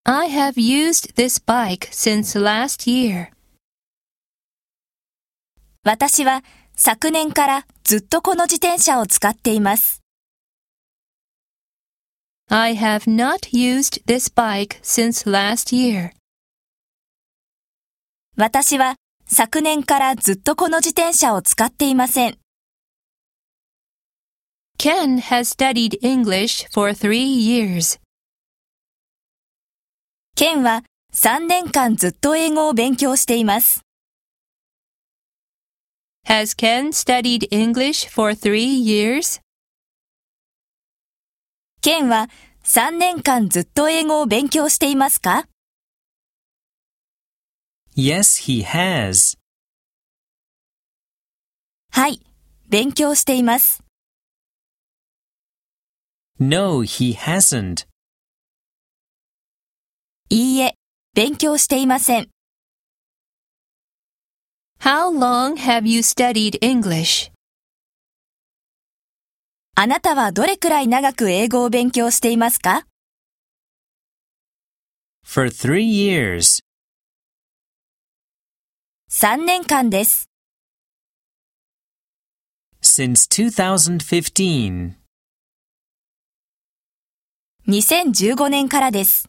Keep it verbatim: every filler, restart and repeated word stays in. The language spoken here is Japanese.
I have used this bike since last year. 私は昨年からずっとこの自転車を使っています。 I have not used this bike since last year. 私は昨年からずっとこの自転車を使っていません。 Ken has studied English for three years. ケンはさんねんかんずっと英語を勉強しています。 Has Ken studied English for three years? ケンはさんねんかんずっと英語を勉強していますか？ Yes, he has. はい、勉強しています。 No, he hasn't. いいえ、勉強していません。 How long have you studied English? あなたはどれくらい長く英語を勉強していますか？ For three years. さんねんかんです。 Since twenty fifteen. にせんじゅうごねんからです。